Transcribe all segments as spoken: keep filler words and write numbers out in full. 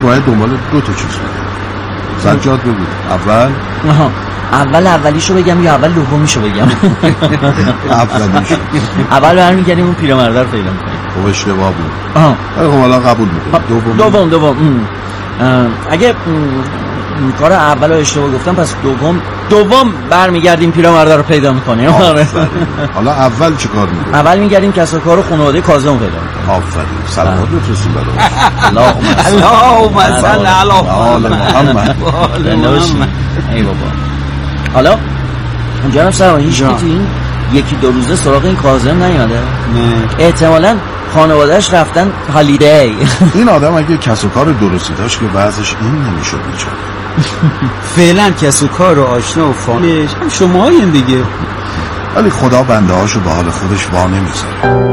باید دنبال دو تا چیز بود. سجاد بگو اول آها اول اولیشو بگم یا اول دومیشو بگم؟ اولیشو. اول برمیگردیم اون پیرمرد رو پیدا می‌کنیم. خب اشتباه بود. آها خب حالا قبول می‌کنم. دوم دوم دوم اگه کار اول رو اشتباه گفتم پس دوم دوم برمیگردیم پیرمرد رو پیدا می‌کنیم. حالا اول چه کار می‌کنیم؟ اول میگردیم کسب و کار خانواده کاظم پیدا می‌کنیم. آفرین. سلامات بفرستیم برام. اللهم صل علی محمد. ای بابا. حالا جناب سروان هیچ کی تو این یکی دو روزه سراغ این کاظم نیومده؟ نه. احتمالاً خانواده‌اش رفتن هالیدی. این آدم اگه کسب و کار درستی داشت که وضعش این نمیشد بیچاره. فعلا کسب و کار و آشنا و فامیلش هم شماهاین دیگه. ولی خدا بنده هاشو به حال خودش وا نمیذاره.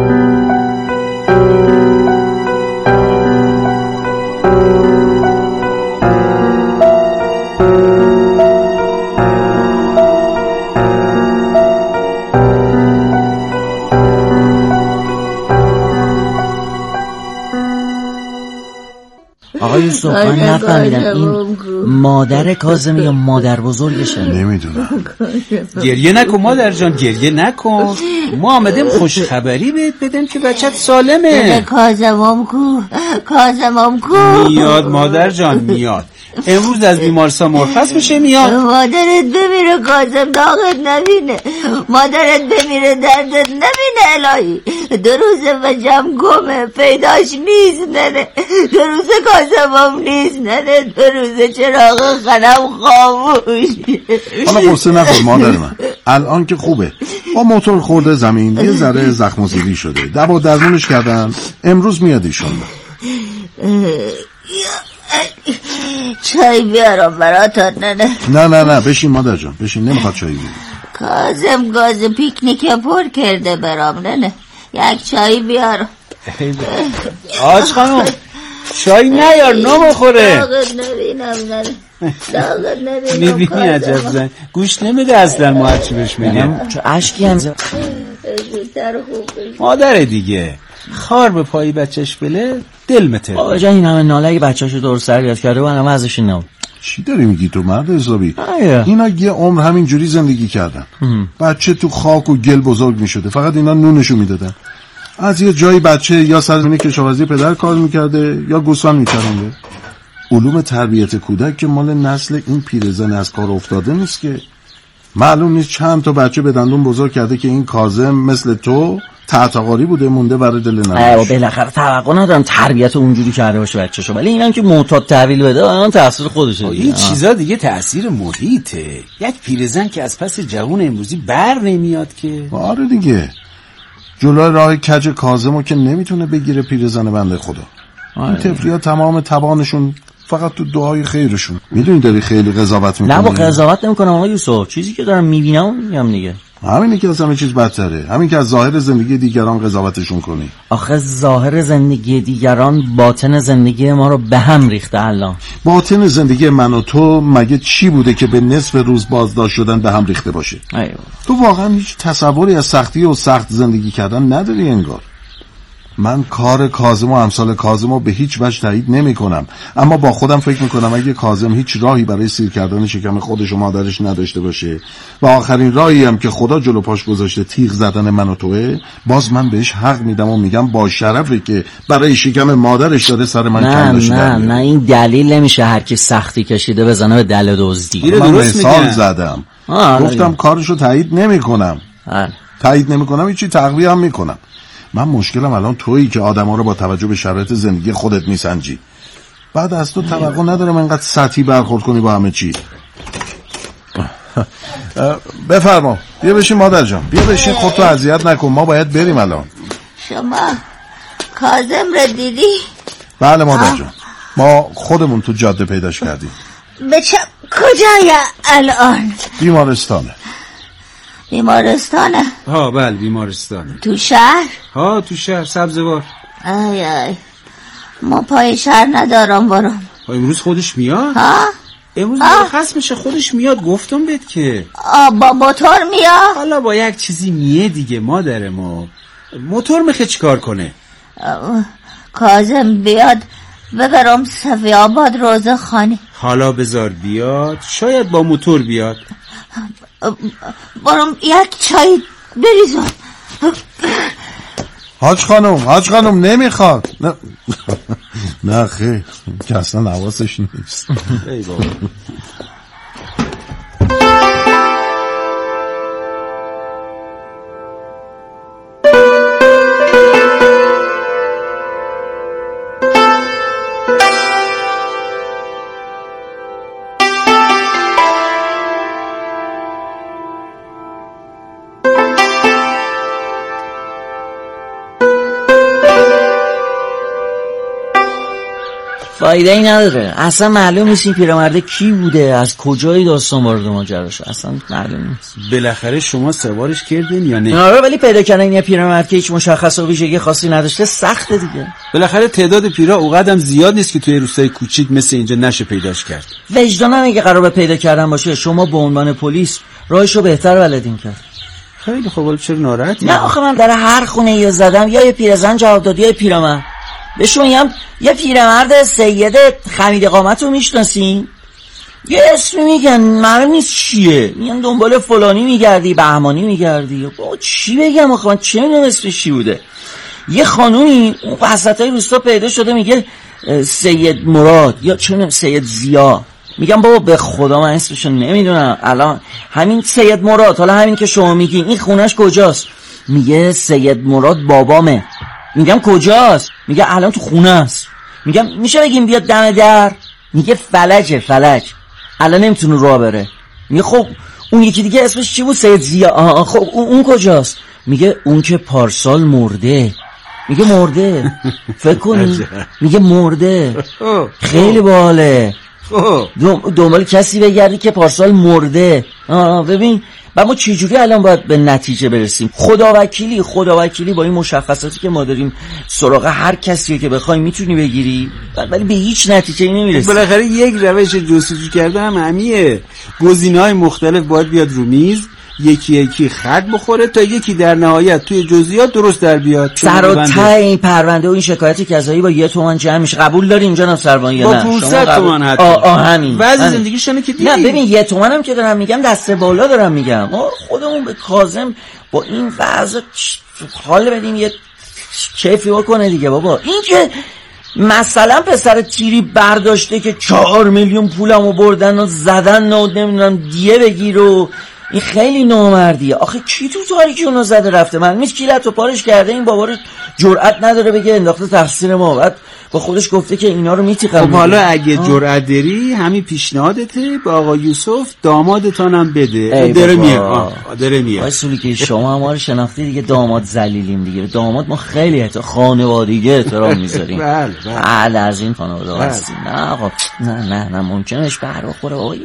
آقا یوسف من نفهمیدم این مادر کاظم یا مادر بزرگشه؟ نمیدونم. گریه نکن مادر جان، گریه نکن. ما آمدیم خوش خبری بهت بدیم که بچت سالمه. کاظمم کو کاظمم کو میاد مادر جان میاد. امروز از بیمارستان مرخص میشه میاد. مادرت بمیره کاظم داغت نبینه، مادرت بمیره دردت نبینه الهی. دو روزه بچم گمه پیداش نیست ننه، دو روزه کاظمم نیست ننه، دو روزه چراغ خانم خاموش. حالا قصه نخور مادر من، الان که خوبه. با موتور خورده زمین یه ذره زخم و زیری شده، دوا درمونش کردن، امروز میاد ایشون. چای بیارم براتون ننه؟ نه نه نه بشین مادر جان بشین، نمیخواد چای بیارم. کاظم گاز پیکنیک پر کرده برام ننه، یک چای بیارم. آج خانم چای نیار نمیخوره. داغت نبینم ننه، داغت نبینم. میبینی عجب زن گوش نمیده اصلا ما هرچی بهش میگم. چه اشکی هم مادر دیگه خار به پایی بچهش بله دل متر. آقا جان این همه ناله اگه بچه‌شو درست تربیت کرده و همه ازش نم. چی داری میگی تو مرد حسابی؟ اینا یه عمر همین جوری زندگی کردن. بچه تو خاک و گل بزرگ میشده، فقط اینا نونشو میدادن. از یه جایی بچه یا سر زمین کشاورزی پدر کار میکرده یا گوسفند میچرونده. علوم تربیت کودک که مال نسل این پیرزن از کار افتاده نیست که. معلوم نیست چند تا بچه به دندون بزرگ کرده که این کاظم مثل تو تعتقاری بوده مونده برای دل نمیش. بالاخره توقع ندارم تربیت اونجوری کرده باشه بچه‌شو، ولی اینم که معتاد تحویل بده اون تاثیر خودشه. این چیزا دیگه تاثیر محیطه. یک پیرزن که از پس جوون امروزی بر نمیاد که. آره دیگه، جلوی راه کج کاظمو که نمیتونه بگیره پیرزن بنده خدا. این طفلی‌ها تمام توانشون فقط تو دعای خیرشون. میدونی داری خیلی قضاوت میکنی. نه با قضاوت نمیکنم آقا یوسف، چیزی که دارم میبینم میگم دیگه. همینه که از همه چیز بدتره، همین که از ظاهر زندگی دیگران قضاوتشون کنی. آخه ظاهر زندگی دیگران باطن زندگی ما رو به هم ریخته الان. باطن زندگی من و تو مگه چی بوده که به نصف روز بازداشت شدن به هم ریخته باشه؟ ایوه. تو واقعا هیچ تصوری از سختی و سخت زندگی کردن نداری انگار. من کار کاظم و امثال کاظم رو به هیچ وجه تایید نمی کنم، اما با خودم فکر میکنم اگه کاظم هیچ راهی برای سیر کردن شکم خودش و مادرش نداشته باشه و آخرین راهی هم که خدا جلو پاش گذاشته تیغ زدن من و توه، باز من بهش حق میدم و میگم با شرفی که برای شکم مادرش داره سر من کم داشته. نه نه نه این دلیل نمیشه هر کی سختی کشیده بزنه به دل دزدی. من مثال زدم، گفتم کارشو تایید نمی کنم، تایید نمی کنم هیچی تقویه هم میکنم. من مشکلم الان تویی که آدما رو با توجه به شرایط زندگی خودت میسنجی. بعد از تو توقع ندارم انقدر سطحی برخورد کنی با همه چی. بفرما بیا بشین مادر جان، بیا بشین، خودتو اذیت نکن، ما باید بریم الان. شما کاظم رو دیدی؟ بله مادر جان، ما خودمون تو جاده پیداش کردیم. بچه کجای الان؟ بیمارستانه. بیمارستانه؟ ها بله بیمارستانه. تو شهر؟ ها تو شهر سبزوار. ای ای ما پای شهر ندارم برام. امروز خودش میاد؟ ها؟ امروز مرخص میشه خودش میاد، گفتم بهت که. آ با موتور میاد؟ حالا با یک چیزی میه دیگه مادر ما. موتور میخه چیکار کنه؟ کاظم بیاد ببرم صفی آباد روزه خانه. حالا بذار بیاد، شاید با موتور بیاد. برم یک چای بریزم. حاج خانم حاج خانم نمیخواد. نه نه خیر که اصلا حواسش نیست. ای بابا. فایده ای نداره، اصلا معلوم نیست این پیرمرده کی بوده، از کجای داستان وارد ماجرا شد، اصلا معلوم نیست. بالاخره شما سوارش کردین یا نه؟ آره ولی پیدا کردن این پیرمرد که هیچ مشخص و ویژگی خاصی نداشته سخته دیگه. بالاخره تعداد پیرا اونقدر زیاد نیست که توی روستای کوچیک مثل اینجا نشه پیداش کرد. وجدانم اگه قرار به پیدا کردن باشه شما به عنوان پلیس راهشو بهتر بلدین کرد. خیلی خوب، ولی چرا ناراحتی؟ نه آخه من در هر خونه یا زدم یا یه پیرزن جواب داد یا یه پیرمرد. بهشون میگم یه پیرمرد سید خمید قامت رو میشناسین؟ یه اسمی میگن معلوم نیست چیه، میگن دنبال فلانی میگردی بهمانی میگردی. با چی بگم آخه من چه میدونم اسمش چی بوده. یه خانومی اون وسطای روستا پیدا شده میگه سید مراد یا چون سید زیا. میگم بابا به خدا من اسمشو نمیدونم الان. همین سید مراد، حالا همین که شما میگی این خونش کجاست؟ میگه سید مراد بابامه. میگم کجاست؟ میگه الان تو خونه است. میگم میشه بگیم بیاد دم در؟ میگه فلجه فلج الان نمیتونه راه بره. میگه خب اون یکی دیگه اسمش چی بود؟ سید زیا. آه خب اون, اون کجاست؟ میگه اون که پارسال مرده. میگه مرده فکر کنی؟ میگه مرده. خیلی باله دنبال کسی بگردی که پارسال مرده. آه ببین و ما چجوری الان باید به نتیجه برسیم؟ خداوکیلی خداوکیلی با این مشخصاتی که ما داریم سراغ هر کسی که بخوای میتونی بگیری ولی به هیچ نتیجه نمیرسی. بالاخره یک روش جستجو کرده هم همیه. گزینه‌های مختلف باید بیاد رو میز، یکی یکی خط بخوره تا یکی در نهایت توی جزئیات درست در بیاد. سر و ته این پرونده و این شکایت قضایی با یه تومن جمع میشه. قبول داری اینجا نه سروان یا نه؟ با پانصد تومن حتی. آه آه همین. وضع زندگیشونه که دیدی. نه ببین یه تومنم که دارم میگم دست بالا دارم میگم. ما خودمون به کاظم با این وضع حال بدیم یه کیفی بکنه دیگه بابا. این که مثلا پسر تیری برداشته که چهار میلیون پولمو بردن و زدن و نمیدونم دیه بگیر و این خیلی نامردیه. آخه کی تو تاریکی اونو زده رفته؟ من میز کیلت و پارش کرده این بابا رو جرأت نداره بگه انداخته تقصیر ما. بعد با خودش گفته که اینا رو میتیقم. خب حالا اگه جرأت داری همین پیشنهادته به آقا یوسف دامادتانم بده. داره میاد داره میاد اصولی که شما ما رو شناختی دیگه داماد ذلیلیم دیگه. داماد ما خیلی حتی خانوادگی احترام میذاریم. بله بله از این خانواده هستیم. نه آقا نه نه نه ممکنهش بر بخوره آقا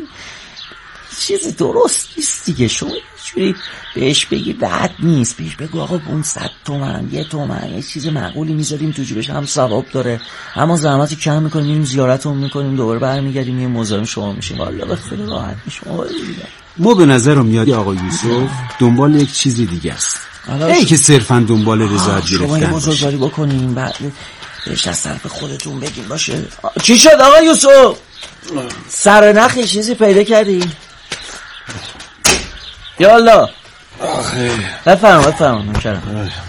چیزی درست نیست دیگه. شما چوری بهش بگی بد نیست، بهش بگو آقا اون صد تومن یه تومن یه چیز معقولی میذاریم تو جیبش، هم ثواب داره اما زحمتی کم میکنیم، میریم زیارتمون میکنیم دوباره برمیگردیم یه مزاحم شما میشیم. والا به خیلی راحت میشم. ما به نظرم میاد آقا یوسف دنبال یک چیزی دیگه است، ای که صرفا دنبال رضایت گرفتن. شما یه بزرگواری بکنیم بعد بهش از طرف خودتون بگیم باشه. چی شد آقا یوسف؟ سر نخ یه چیزی پیدا کردی؟ یا الله آخه بفرم بفرم نکرم.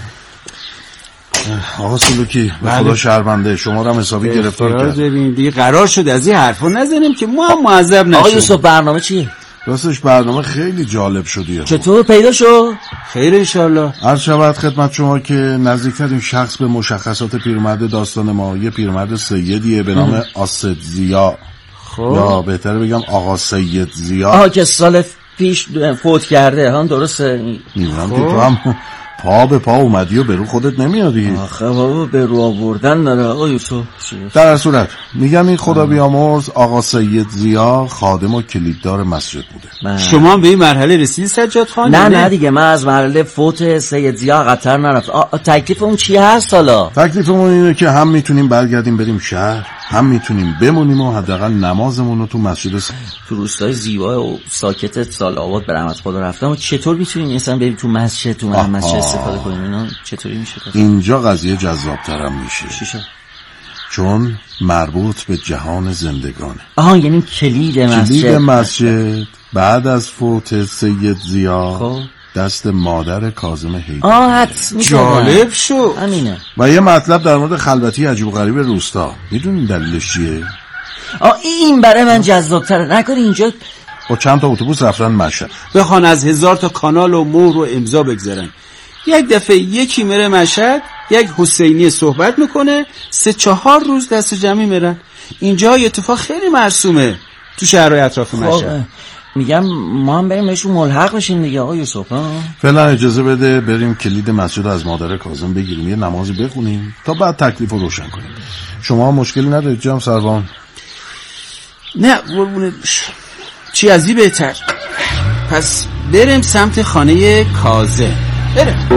آقا سلوکی به خدا شرمنده شما رو هم حسابی گرفتار کرد دیگه. قرار شد از این حرفا نزنیم که ما هم معذب نشیم. آقا یوسف برنامه چیه؟ راستش برنامه خیلی جالب شدیه. چطور پیدا شد؟ خیر انشالله. عرض شود خدمت شما که نزدیکترین شخص به مشخصات پیرمرد داستان ما یه پیرمرد سیدیه به نام آسد زیا. خب یا بهتره بگم آقا سید زیا. آها که سال پیش فوت کرده. هم درسته. میدونم که تو هم پا به پا اومدی و به رو خودت نمیادی. آخه بابا به رو آوردن داره آقا یوسف. در هر صورت میگم این خدا بیامرز آقا سید زیا خادم و کلیددار مسجد بوده. شما هم به این مرحله رسیدی سجاد خان؟ نه نه دیگه من از مرحله فوت سید زیا قطر نرفت. تکلیف اون چی هست حالا؟ تکلیفمون اینه که هم میتونیم برگردیم بریم شهر، هم میتونیم بمونیم و حداقل نمازمون رو تو مسجد س... تو روستای زیبا و ساکت سال‌آباد به رحمت خدا رفتم. و چطور میتونیم مثلا بریم تو مسجد تو مسجد استفاده کنیم؟ اینا چطوری میشه؟ اینجا قضیه جذاب‌تر هم میشه. چی شد؟ چون مربوط به جهان زندگانه. آها یعنی کلید مسجد. کلید مسجد بعد از فوت سید ضیا خب دست مادر کاظم حیدری. آه حدس جالب شو. همینه. و یه مطلب در مورد خلوتی عجیب و غریب روستا. میدونین دلیلش چیه؟ آه این برای من جذاب‌تره. نکنی اینجا با چند تا اتوبوس رفتن مشهد. بخوان از هزار تا کانال و مهر و امضا بگذارن. یک دفعه یکی میره مشهد، یک حسینی صحبت میکنه، سه چهار روز دست جمعی میرن. اینجا اتفاق خیلی مرسومه تو شهرهای اطراف مشهد. میگم ما هم بریم بهشون ملحق بشیم دیگه آقا یوسف. فعلا اجازه بده بریم کلید مسجد از مادر کاظم بگیریم، یه نمازی بخونیم تا بعد تکلیف رو روشن کنیم. شما مشکلی ندارید جناب سروان؟ نه قربونت بشم، چی ازی بهتر. پس بریم سمت خانه کاظم. بریم.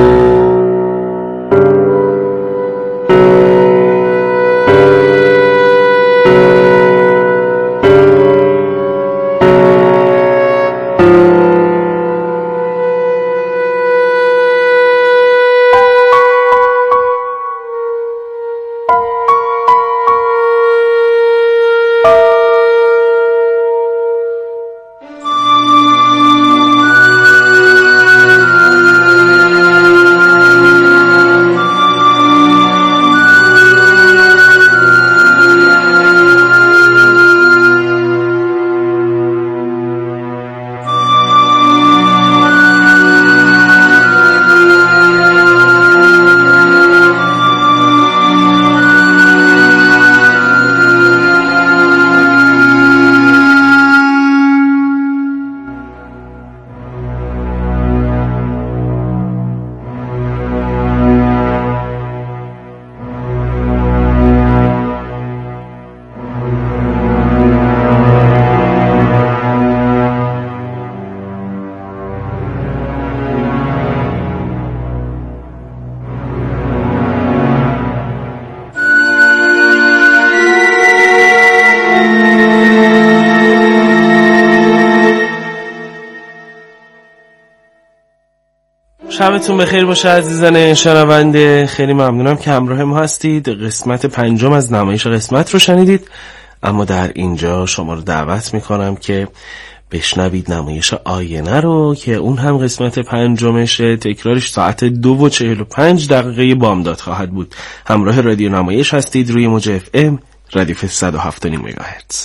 شبتون بخیر باشه عزیزان شنونده. خیلی ممنونم که همراه ما هستید. قسمت پنجم از نمایش قسمت رو شنیدید، اما در اینجا شما رو دعوت میکنم که بشنوید نمایش آینه رو که اون هم قسمت پنجمشه. تکرارش ساعت دو و چهل و پنج دقیقه بامداد خواهد بود. همراه رادیو نمایش هستید روی موج اف ام ردیف صد و هفت و نیم مگاهرتز.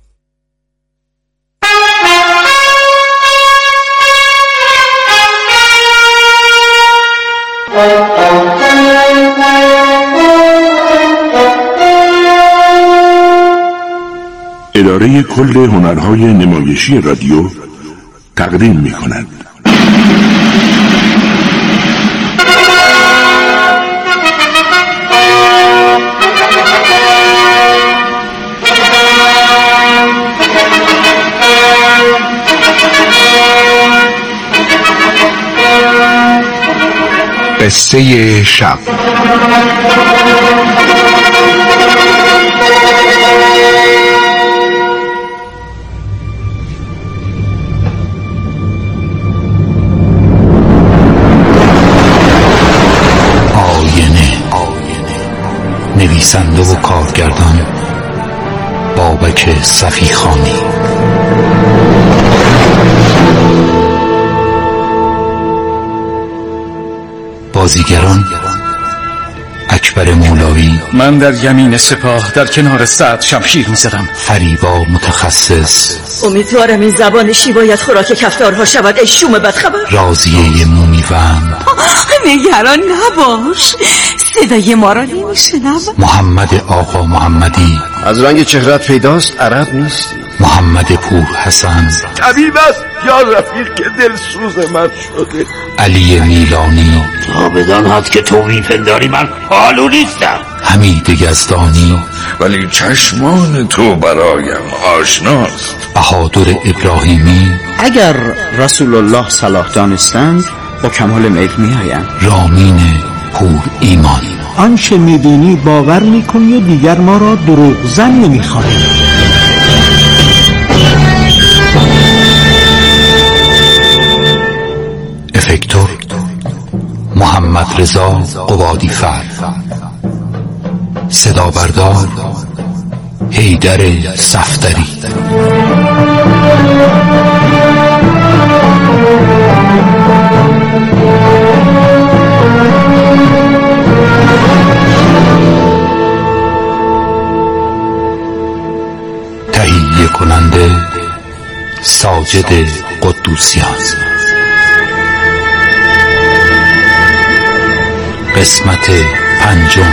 اداره کل هنرهای نمایشی رادیو تقدیم می کند. قصه شب. نویسنده و کارگردان بابک صفیخانی. بازیگران اکبر مولایی، من در یمین سپاه در کنار سعد شمشیر می‌زدم. فریبا متخصص، امیدوارم این زبان شیبایت خوراک کفتارها شود ای شوم بدخبر. راضیه مومیوند، نگران نباش، صدای ما را نمی‌شنوم. محمد آقا محمدی، از رنگ چهرت پیداست عرب نیستی. محمد پور حسن، طبیب است یا رفیق که دل سوز من شده. علی میلانی، تا بداند که تو میپنداری من حالو نیستم. حمید یزدانی، ولی چشمان تو برایم آشناست. بهادر ابراهیمی، اگر رسول الله صلاح دانستند با کمال میل میآیند. رامین پور ایمان، آنچه میبینی باور میکنی و دیگر ما را دروغزن نمیخواهی. افکتور محمد رضا قبادی فر، صدا بردار حیدر صفدری. تهیه کننده ساجد قدوسیان. قسمت پنجم.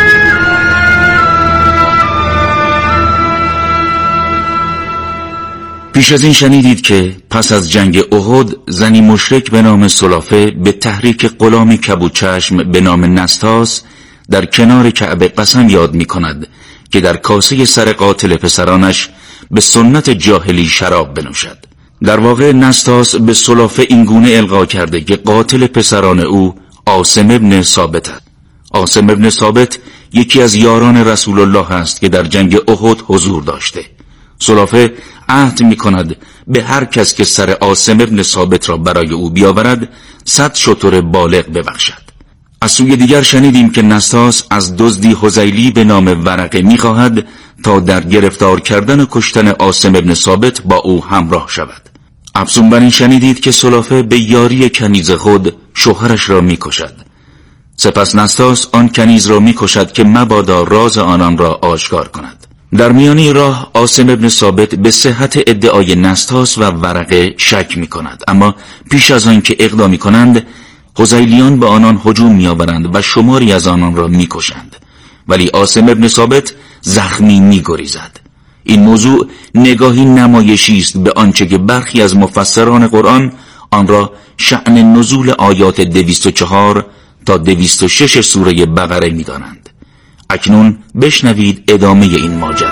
پیش از این شنیدید که پس از جنگ احد زنی مشرک به نام سلافه به تحریک غلامی کبودچشم به نام نستاس در کنار کعبه قسم یاد می کند که در کاسه سر قاتل پسرانش به سنت جاهلی شراب بنوشد. در واقع نستاس به سلافه اینگونه القا کرده که قاتل پسران او عاصم ابن ثابت است. عاصم ابن ثابت یکی از یاران رسول الله است که در جنگ احد حضور داشته. سلافه عهد می کند به هر کس که سر عاصم ابن ثابت را برای او بیاورد صد شتر بالغ ببخشد. از سوی دیگر شنیدیم که نستاس از دزدی حذیلی به نام ورقه می خواهد تا در گرفتار کردن و کشتن عاصم ابن ثابت با او همراه شود. افزون بر این شنیدید که سلافه به یاری کنیز خود شوهرش را می کشد. سپس نستاس آن کنیز را می کشد که مبادا راز آنان را آشکار کند. در میانی راه عاصم ابن ثابت به صحت ادعای نستاس و ورقه شک می کند، اما پیش از آن که اقدامی کنند حذیلیان به آنان هجوم می آورند و شماری از آنان را می کشند، ولی عاصم ابن ثابت زخمی می گریزد. این موضوع نگاهی نمایشی است به آنچه که برخی از مفسران قرآن آن را شأن نزول آیات دویست و چهار تا دویست و شش سوره بقره می دانند. اکنون بشنوید ادامه این ماجرا.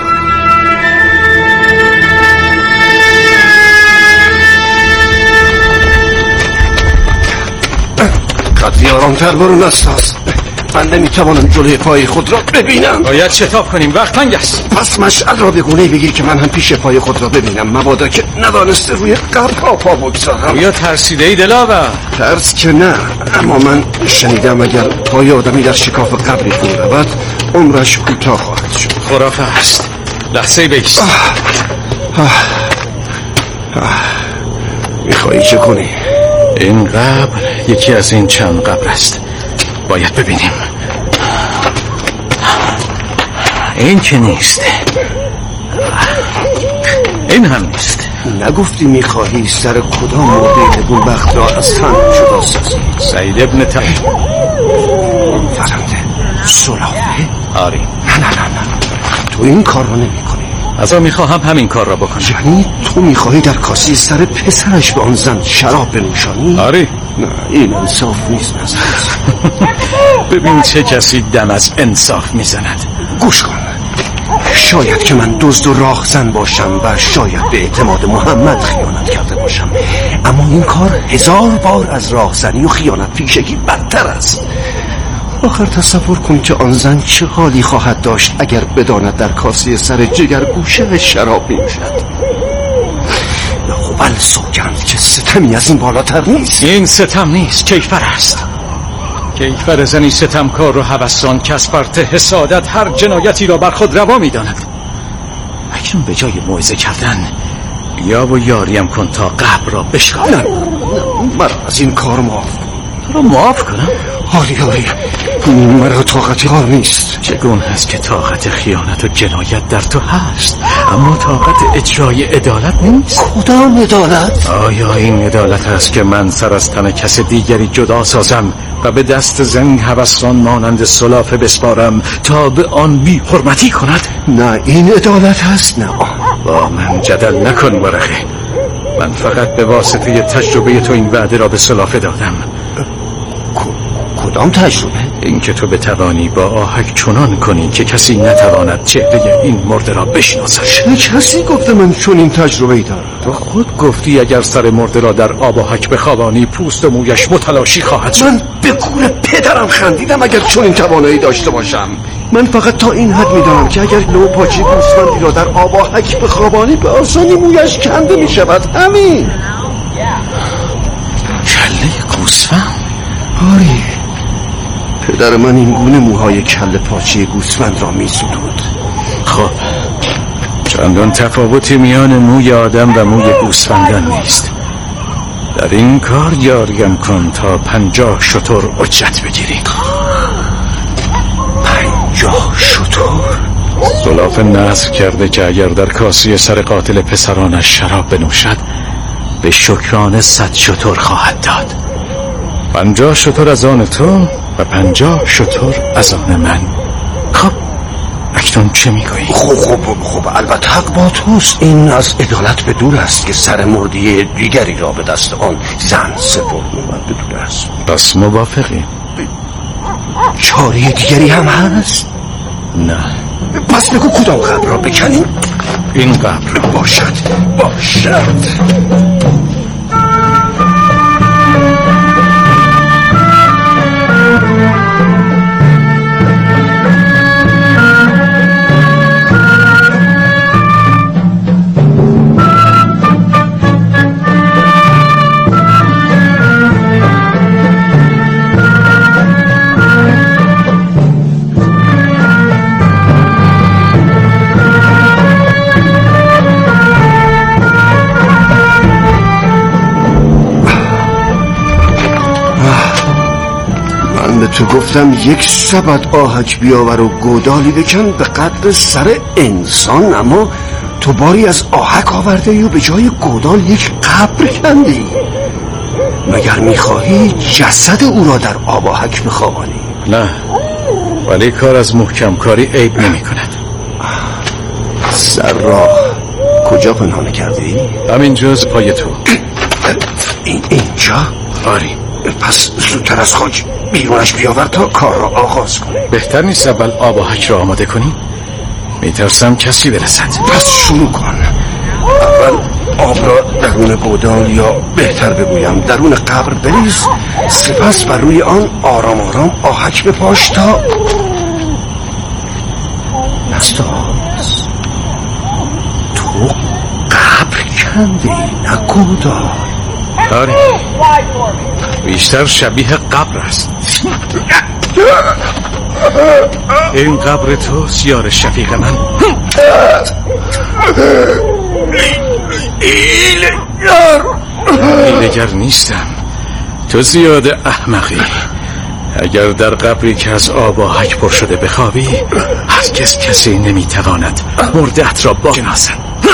قدری آرامتر برو نستاس. من نمیتوانم جلوی پای خود را ببینم. باید شتاب کنیم، وقت تنگ است. پس مشعل را به گونه‌ای بگیر که من هم پیش پای خود را ببینم، مبادا که ندانسته روی قبرها پا بگذارم. یا ترسیده ای دلاور؟ ترس که نه، اما من شنیدم اگر پای آدمی در شکاف قبری فرو رود عمرش کوتاه خواهد شد. خرافه است. لحظه بایست. میخوایی چه کنی؟ این قبر یکی از این چند قبر است، باید ببینیم. این که نیست، این هم نیست. نگفتی میخواهی سر کدام مرده نگونبخت را از تن جدا سازی؟ سعید ابن تایی. فرنده سلافه؟ آری. نه نه نه نه تو این کار را نمی کنی. از آن میخواهم همین کار را بکنی. یعنی تو میخواهی در کاسی سر پسرش به آن زن شراب بنوشانی؟ آری. نه این انصاف نیست نزد. ببین چه کسی دم از انصاف میزند. گوش کن، شاید که من دزد و راهزن باشم و شاید به اعتماد محمد خیانت کرده باشم، اما این کار هزار بار از راهزنی و خیانت پیشگی بدتر است. آخر تصور کن که آن زن چه حالی خواهد داشت اگر بداند در کاسه سر جگر گوشه شراب می‌نوشد. بل سوگند که ستمی از این بالاتر نیست. این ستم نیست، کیفر است. کیفر زنی ستمکار و هوسان که از فرط حسادت هر جنایتی را بر خود روا می‌داند. اکنون به جای موعظه کردن بیا و یاریم کن تا قبر را بشکافم. نه مرا از این کار معاف کن. تو را معاف کنم؟ آری آری مرا طاقتی کار نیست. چگونه است که طاقت خیانت و جنایت در تو هست اما طاقت اجرای عدالت نیست؟ کدام عدالت؟ آیا این عدالت است که من سر از تن کس دیگری جدا سازم و به دست زن هوسان مانند سلافه بسپارم تا به آن بی حرمتی کند؟ نه این عدالت هست نه آن. با من جدل نکن ورقه. من فقط به واسطه تجربه تو این وعده را به سلافه دادم. کدام تجربه؟ این که تو بتوانی با آهک چنان کنی که کسی نتواند چهره این مرده را بشناسد. چه کسی گفته من چون این تجربه ای دارم؟ تو خود گفتی اگر سر مرده را در آب آهک بخوابانی پوست و مویش متلاشی خواهد شد. من به گور پدرم خندیدم اگر چون این توانایی داشته باشم. من فقط تا این حد میدانم که اگر لو پاچه گوسفندی را در آب آهک بخوابانی به آسانی مویش کنده می شود. همین. کله گوسفند؟ آری پدر من این گونه موهای کله پاچه گوسفند را می سدود. خب چندان تفاوتی میان موی آدم و موی گوسفندان نیست. در این کار جاریم کن تا پنجاه شتر اجرت بگیری. پنجاه شتر؟ سلاف نذر کرده که اگر در کاسه سر قاتل پسرانش شراب بنوشد به شکرانه صد شتر خواهد داد. پنجاه شتر از آن تو و پنجاه شتر از آن من. خب اکنون چه میگویی؟ خب خب خب البته حق با توست. این از عدالت به دور است که سر مردی دیگری را به دست آن زن سپرد می‌کند. به دور است. پس موافقی؟ چاره دیگری هم هست؟ نه. پس بگو کدام قبر را بکنیم؟ این قبر باشد باشد. تو گفتم یک سبد آهک بیاور و گودالی بکن به قدر سر انسان، اما تو باری از آهک آورده ای و به جای گودال یک قبر کندی. مگر میخواهی جسد او را در آب آهک بخوابانی؟ نه، ولی کار از محکم کاری عیب نمی کند. سر را کجا پنهانه کرده ای؟ همین جز پای تو. این اینجا؟ آری. پس زودتر از خاک بیرونش بیاور تا کار را آغاز کنی. بهتر نیست اول آب و حک را آماده کنی؟ میترسم کسی برسد. پس شروع کن. اول آب را درون گودال یا بهتر بگویم درون قبر بریز، سپس بر روی آن آرام آرام آهک بپاش تا نستاز. تو قبر کندی نه گودال. آره، بیشتر شبیه قبر است. این قبر تو سیار شفیق من. ایلگر نیستم، تو زیاده احمقی. اگر در قبری که از آب و حک پر شده بخوابی، هرگز کسی نمیتواند مرده‌ات را بشناسد.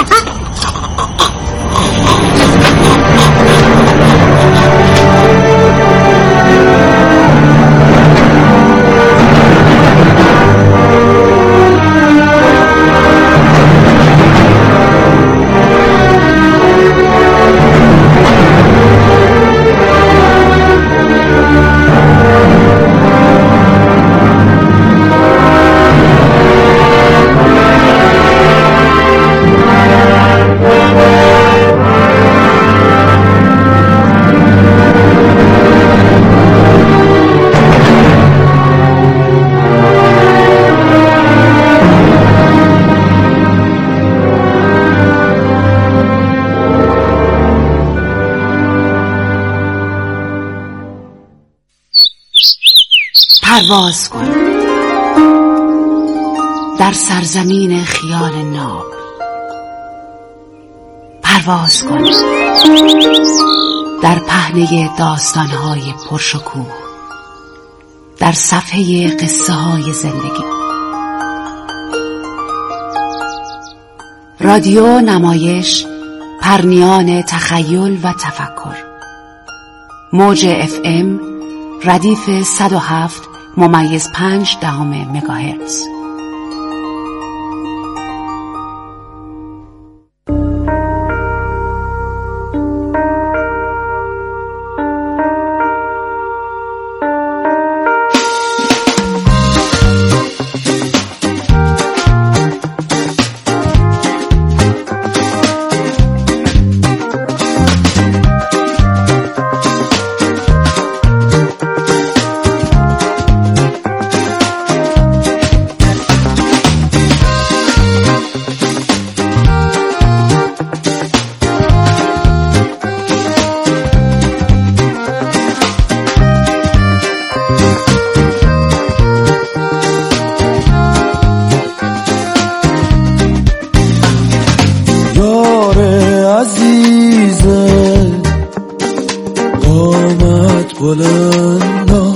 پرواز کن در سرزمین خیال ناب. پرواز کن در پهنه داستانهای پرشکوه، در صفحه قصه های زندگی. رادیو نمایش پرنیان تخیل و تفکر. موج اف ام ردیف صد و هفت ممیز پنج دهم مگاهرتز. عزیزه قامت بلندا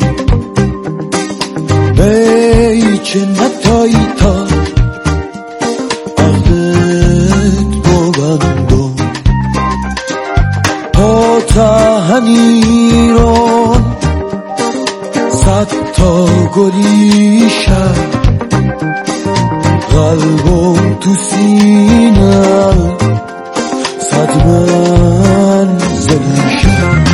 ای که نتایی تا عهدت ببندم تا تهنیران صد تا گلی شد قلبم تو سینه صد منزل شد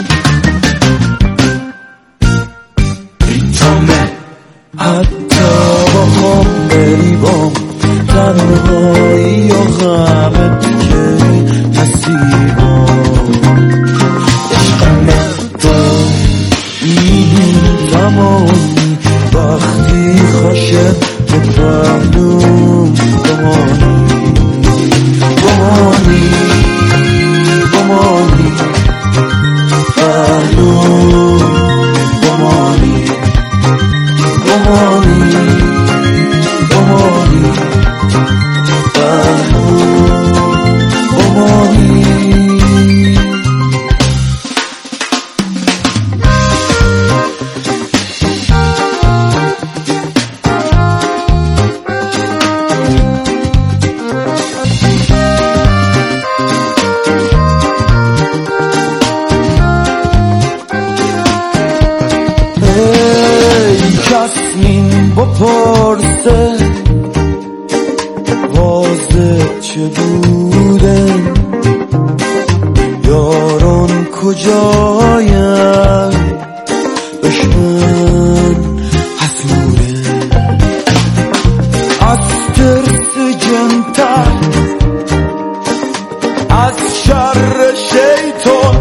این تامه حتی با خم بری بام تنهایی و غمت که نصیبام عشقمه تو این زمانی وقتی خوشم به پهلوم بمانی بمانی بمانی پهلوم بمانی بمانی بمانی پهلوم بمانی بپرسه واسه چه بودن یاران کجاین دشمن حسودن از ترس جنتر از شر شیطان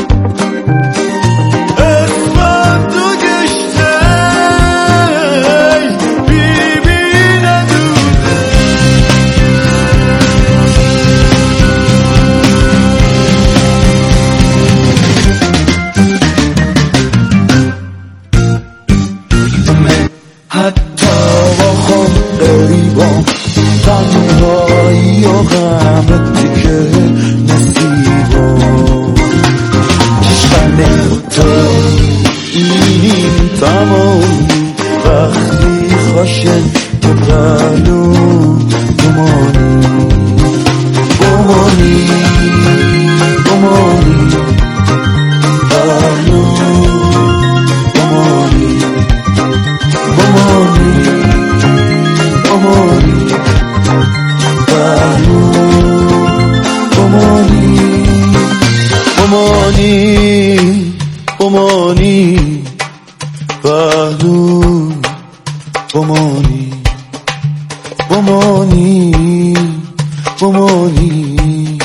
تنهایی و غمت که نصیبم چشم تو این تمامی وقتی خوشن که پهلوم بمانی بمانی بمانی پهلوم بمانی بمانی بمانی بمانی پهلوم بمانی بمانی بمانی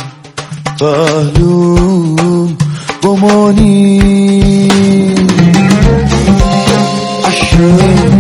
پهلوم بمانی عشق